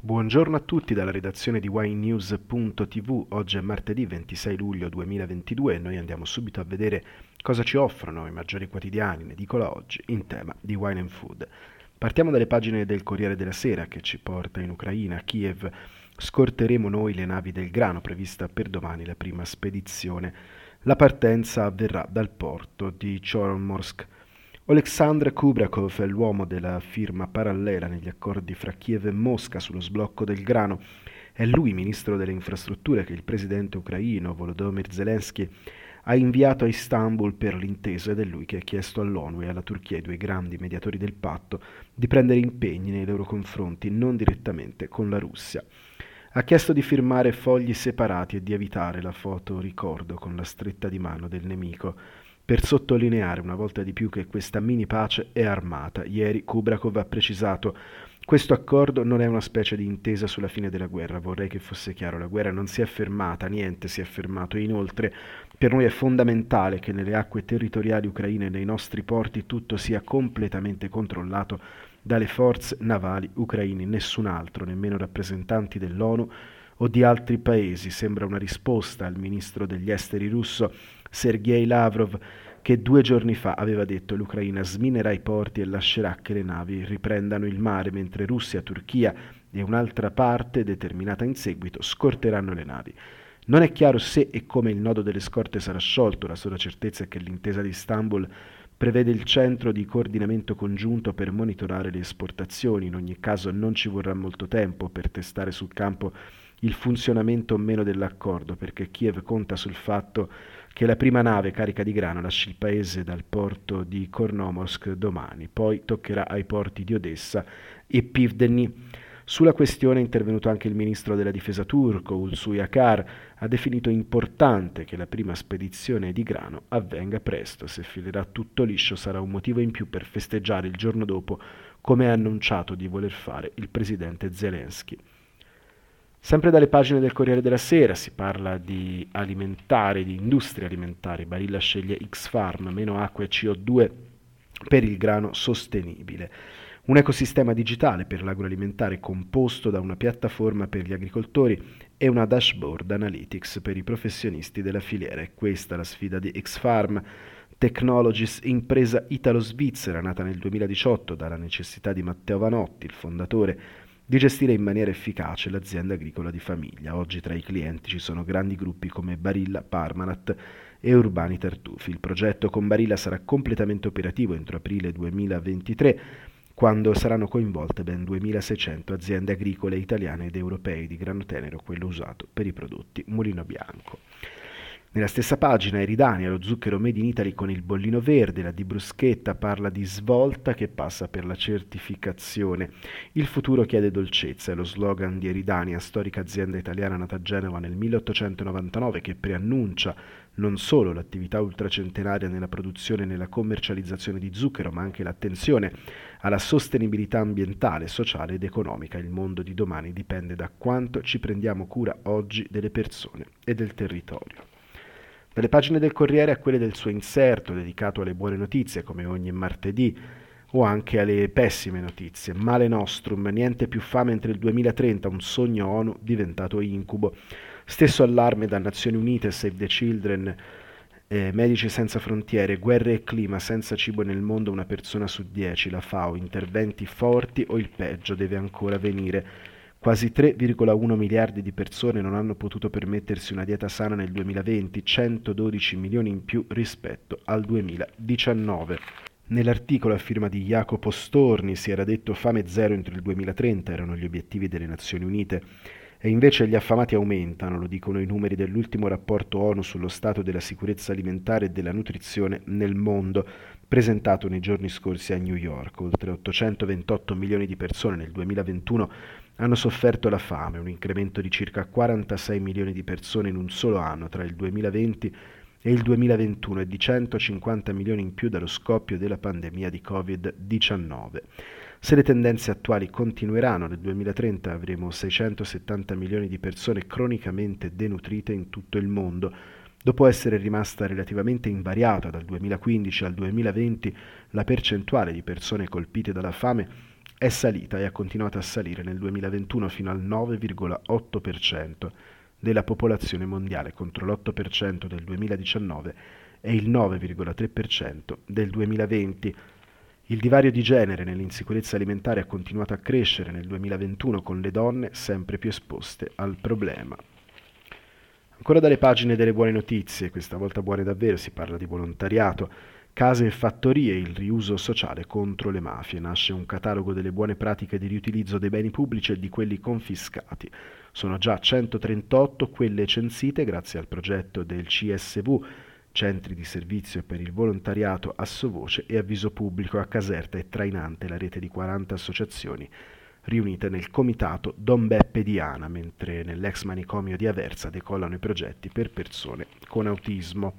Buongiorno a tutti dalla redazione di ynews.tv. Oggi è martedì 26 luglio 2022 e noi andiamo subito a vedere cosa ci offrono i maggiori quotidiani in edicola oggi in tema di wine and food. Partiamo dalle pagine del Corriere della Sera che ci porta in Ucraina, a Kiev. Scorteremo noi le navi del grano, prevista per domani la prima spedizione. La partenza avverrà dal porto di Chornomorsk. Oleksandr Kubrakov è l'uomo della firma parallela negli accordi fra Kiev e Mosca sullo sblocco del grano. È lui, ministro delle infrastrutture, che il presidente ucraino Volodymyr Zelensky ha inviato a Istanbul per l'intesa ed è lui che ha chiesto all'ONU e alla Turchia, i due grandi mediatori del patto, di prendere impegni nei loro confronti, non direttamente con la Russia. Ha chiesto di firmare fogli separati e di evitare la foto ricordo con la stretta di mano del nemico, per sottolineare una volta di più che questa mini pace è armata. Ieri Kubrakov ha precisato: questo accordo non è una specie di intesa sulla fine della guerra, vorrei che fosse chiaro, la guerra non si è fermata, niente si è fermato e inoltre per noi è fondamentale che nelle acque territoriali ucraine e nei nostri porti tutto sia completamente controllato dalle forze navali ucraine, nessun altro, nemmeno rappresentanti dell'ONU o di altri paesi. Sembra una risposta al ministro degli esteri russo Sergei Lavrov, che 2 giorni fa aveva detto: l'Ucraina sminerà i porti e lascerà che le navi riprendano il mare, mentre Russia, Turchia e un'altra parte, determinata in seguito, scorteranno le navi. Non è chiaro se e come il nodo delle scorte sarà sciolto, la sola certezza è che l'intesa di Istanbul prevede il centro di coordinamento congiunto per monitorare le esportazioni. In ogni caso non ci vorrà molto tempo per testare sul campo il funzionamento o meno dell'accordo, perché Kiev conta sul fatto che la prima nave carica di grano lasci il paese dal porto di Chornomorsk domani, poi toccherà ai porti di Odessa e Pivdeni. Sulla questione è intervenuto anche il ministro della difesa turco, Hulusi Akar, ha definito importante che la prima spedizione di grano avvenga presto. Se filerà tutto liscio sarà un motivo in più per festeggiare il giorno dopo, come ha annunciato di voler fare il presidente Zelensky. Sempre dalle pagine del Corriere della Sera si parla di alimentari, di industria alimentare. Barilla sceglie X-Farm, meno acqua e CO2 per il grano sostenibile. Un ecosistema digitale per l'agroalimentare composto da una piattaforma per gli agricoltori e una dashboard analytics per i professionisti della filiera. È questa la sfida di X-Farm Technologies, impresa italo-svizzera nata nel 2018 dalla necessità di Matteo Vanotti, il fondatore, di gestire in maniera efficace l'azienda agricola di famiglia. Oggi tra i clienti ci sono grandi gruppi come Barilla, Parmalat e Urbani Tartufi. Il progetto con Barilla sarà completamente operativo entro aprile 2023, quando saranno coinvolte ben 2600 aziende agricole italiane ed europee di grano tenero, quello usato per i prodotti Mulino Bianco. Nella stessa pagina Eridania, lo zucchero made in Italy con il bollino verde. La Di Bruschetta parla di svolta che passa per la certificazione. Il futuro chiede dolcezza, è lo slogan di Eridania, storica azienda italiana nata a Genova nel 1899, che preannuncia non solo l'attività ultracentenaria nella produzione e nella commercializzazione di zucchero, ma anche l'attenzione alla sostenibilità ambientale, sociale ed economica. Il mondo di domani dipende da quanto ci prendiamo cura oggi delle persone e del territorio. Dalle pagine del Corriere a quelle del suo inserto dedicato alle buone notizie, come ogni martedì, o anche alle pessime notizie. Mare Nostrum, niente più fame entro il 2030, un sogno ONU diventato incubo. Stesso allarme da Nazioni Unite, Save the Children, Medici Senza Frontiere, guerre e clima, senza cibo nel mondo una persona su 10, la FAO, interventi forti o il peggio deve ancora venire. Quasi 3,1 miliardi di persone non hanno potuto permettersi una dieta sana nel 2020, 112 milioni in più rispetto al 2019. Nell'articolo a firma di Jacopo Storni si era detto fame zero entro il 2030, erano gli obiettivi delle Nazioni Unite. E invece gli affamati aumentano, lo dicono i numeri dell'ultimo rapporto ONU sullo stato della sicurezza alimentare e della nutrizione nel mondo, presentato nei giorni scorsi a New York. Oltre 828 milioni di persone nel 2021 hanno sofferto la fame, un incremento di circa 46 milioni di persone in un solo anno tra il 2020 e il 2021 e di 150 milioni in più dallo scoppio della pandemia di Covid-19. Se le tendenze attuali continueranno, nel 2030 avremo 670 milioni di persone cronicamente denutrite in tutto il mondo, dopo essere rimasta relativamente invariata dal 2015 al 2020 la percentuale di persone colpite dalla fame è salita e ha continuato a salire nel 2021 fino al 9,8% della popolazione mondiale contro l'8% del 2019 e il 9,3% del 2020. Il divario di genere nell'insicurezza alimentare ha continuato a crescere nel 2021 con le donne sempre più esposte al problema. Ancora dalle pagine delle buone notizie, questa volta buone davvero, si parla di volontariato, case e fattorie, il riuso sociale contro le mafie. Nasce un catalogo delle buone pratiche di riutilizzo dei beni pubblici e di quelli confiscati. Sono già 138 quelle censite grazie al progetto del CSV, Centri di Servizio per il Volontariato Assovoce e Avviso Pubblico a Caserta e trainante la rete di 40 associazioni riunite nel comitato Don Beppe Diana, mentre nell'ex manicomio di Aversa decollano i progetti per persone con autismo.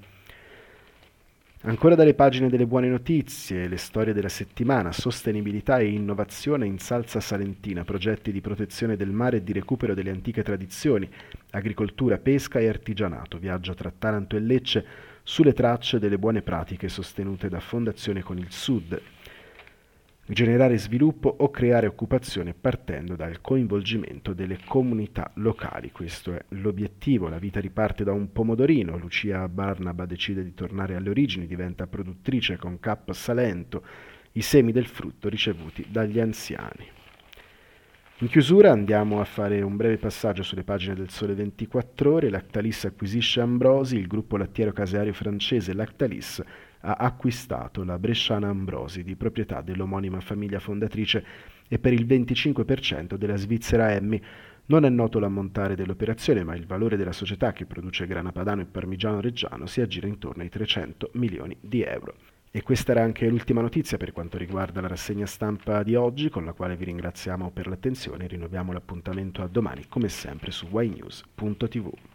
Ancora dalle pagine delle buone notizie, le storie della settimana, sostenibilità e innovazione in Salsa Salentina, progetti di protezione del mare e di recupero delle antiche tradizioni, agricoltura, pesca e artigianato, viaggio tra Taranto e Lecce sulle tracce delle buone pratiche sostenute da Fondazione con il Sud. Generare sviluppo o creare occupazione partendo dal coinvolgimento delle comunità locali. Questo è l'obiettivo. La vita riparte da un pomodorino. Lucia Barnaba decide di tornare alle origini, diventa produttrice con Cap Salento, i semi del frutto ricevuti dagli anziani. In chiusura andiamo a fare un breve passaggio sulle pagine del Sole 24 Ore. Lactalis acquisisce Ambrosi, il gruppo lattiero caseario francese Lactalis ha acquistato la bresciana Ambrosi, di proprietà dell'omonima famiglia fondatrice e per il 25% della svizzera Emmi. Non è noto l'ammontare dell'operazione, ma il valore della società, che produce grana padano e parmigiano reggiano, si aggira intorno ai 300 milioni di euro. E questa era anche l'ultima notizia per quanto riguarda la rassegna stampa di oggi, con la quale vi ringraziamo per l'attenzione e rinnoviamo l'appuntamento a domani, come sempre, su ynews.tv.